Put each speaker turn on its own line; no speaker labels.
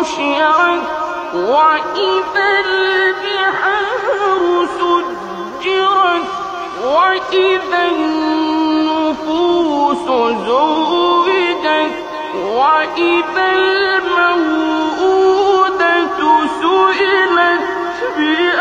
نشرت وإذا البحار سجرت وإذا النفوس زوجت وإذا الموءودة سئلت